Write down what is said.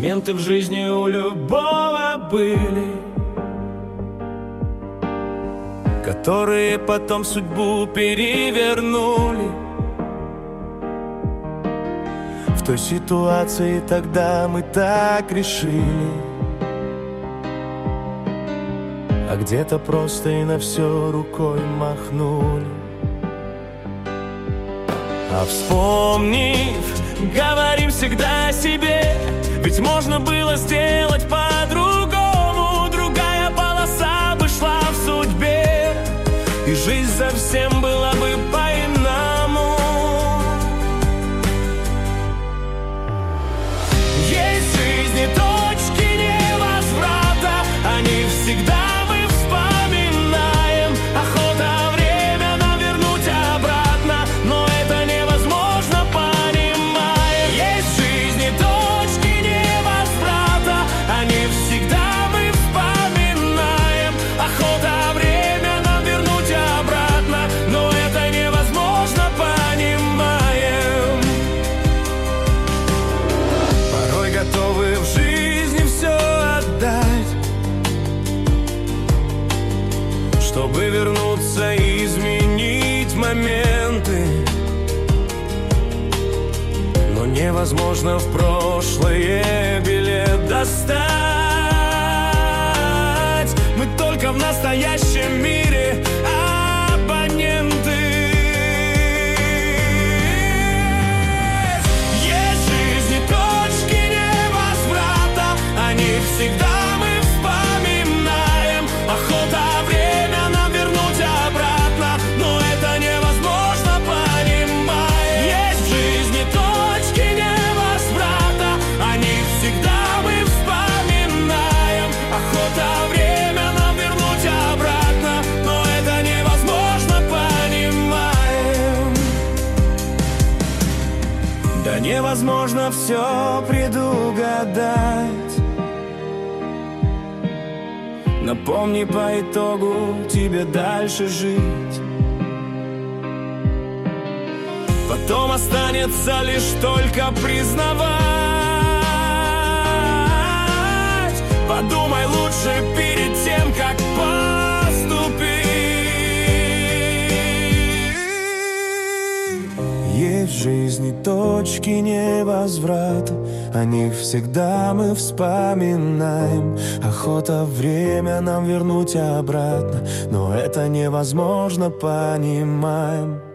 Моменты в жизни у любого были, которые потом судьбу перевернули. В той ситуации тогда мы так решили, а где-то просто и на все рукой махнули. А вспомнив, говорим всегда о себе, ведь можно было сделать по-другому. Другая полоса бы шла в судьбе, и жизнь совсем была бы по-иному. Есть в жизни точки невозврата, они всегда мы вспоминаем. Охота время нам вернуть обратно, но это невозможно, понимаем. Есть в жизни точки невозврата, они всегда мы вспоминаем. Охота время нам вернуть обратно, но это невозможно, понимаем. Порой готовы в жизни все отдать, чтобы вернуться и изменить моменты. Но невозможно в прошлое билет достать. Мы только в настоящем мире абоненты. Есть в жизни точки невозврата, они всегда мы вспоминаем. Охота время нам вернуть обратно, но это невозможно, понимаем. Есть в жизни точки невозврата, они всегда мы вспоминаем. Охота время нам вернуть обратно, но это невозможно, понимаем. Да невозможно все предугадать. Напомни по итогу тебе дальше жить. Потом останется лишь только признавать. Подумай лучше перед тем, как поступить. Есть в жизни точки невозврата, о них всегда мы вспоминаем. Охота время нам вернуть обратно, но это невозможно, понимаем.